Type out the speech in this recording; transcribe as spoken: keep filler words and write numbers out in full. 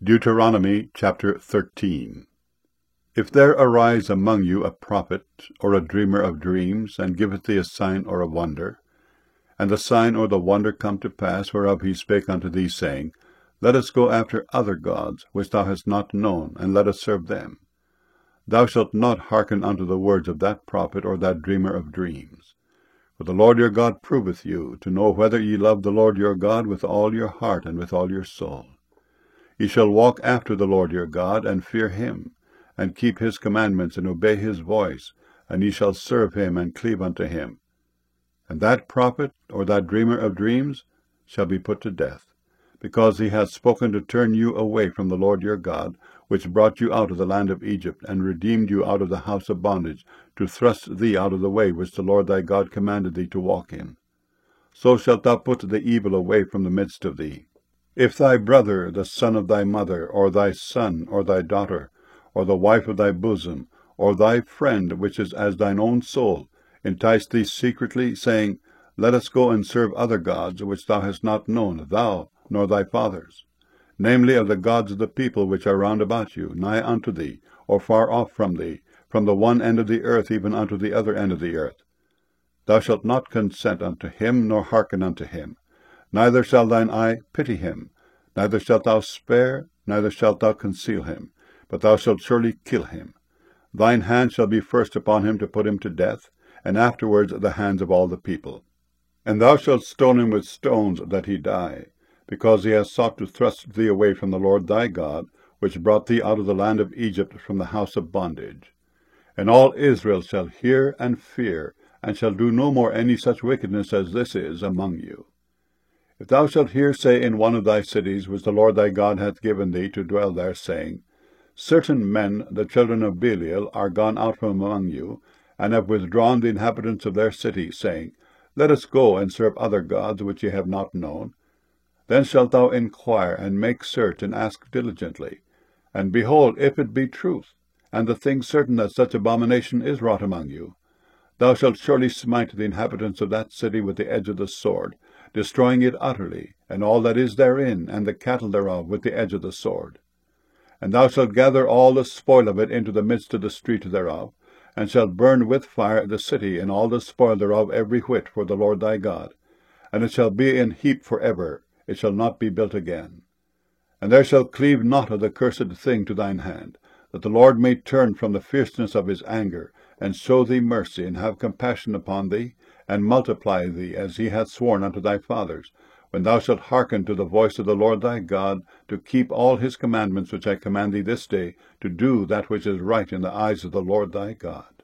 Deuteronomy chapter thirteen. If there arise among you a prophet, or a dreamer of dreams, and giveth thee a sign or a wonder, and the sign or the wonder come to pass, whereof he spake unto thee, saying, Let us go after other gods, which thou hast not known, and let us serve them. Thou shalt not hearken unto the words of that prophet or that dreamer of dreams. For the Lord your God proveth you, to know whether ye love the Lord your God with all your heart and with all your soul. Ye shall walk after the Lord your God, and fear him, and keep his commandments, and obey his voice, and ye shall serve him, and cleave unto him. And that prophet, or that dreamer of dreams, shall be put to death, because he hath spoken to turn you away from the Lord your God, which brought you out of the land of Egypt, and redeemed you out of the house of bondage, to thrust thee out of the way which the Lord thy God commanded thee to walk in. So shalt thou put the evil away from the midst of thee. If thy brother, the son of thy mother, or thy son, or thy daughter, or the wife of thy bosom, or thy friend, which is as thine own soul, entice thee secretly, saying, Let us go and serve other gods, which thou hast not known, thou, nor thy fathers, namely of the gods of the people which are round about you, nigh unto thee, or far off from thee, from the one end of the earth even unto the other end of the earth. Thou shalt not consent unto him, nor hearken unto him. Neither shall thine eye pity him, neither shalt thou spare, neither shalt thou conceal him, but thou shalt surely kill him. Thine hand shall be first upon him to put him to death, and afterwards the hands of all the people. And thou shalt stone him with stones that he die, because he has sought to thrust thee away from the Lord thy God, which brought thee out of the land of Egypt from the house of bondage. And all Israel shall hear and fear, and shall do no more any such wickedness as this is among you. If thou shalt hear say in one of thy cities, which the Lord thy God hath given thee to dwell there, saying, Certain men, the children of Belial, are gone out from among you, and have withdrawn the inhabitants of their city, saying, Let us go and serve other gods which ye have not known. Then shalt thou inquire, and make search, and ask diligently. And behold, if it be truth, and the thing certain that such abomination is wrought among you, thou shalt surely smite the inhabitants of that city with the edge of the sword, destroying it utterly, and all that is therein, and the cattle thereof, with the edge of the sword. And thou shalt gather all the spoil of it into the midst of the street thereof, and shalt burn with fire the city, and all the spoil thereof every whit, for the Lord thy God. And it shall be in heap for ever, it shall not be built again. And there shall cleave not of the cursed thing to thine hand, that the Lord may turn from the fierceness of his anger, and show thee mercy, and have compassion upon thee, and multiply thee, as he hath sworn unto thy fathers, when thou shalt hearken to the voice of the Lord thy God, to keep all his commandments which I command thee this day, to do that which is right in the eyes of the Lord thy God.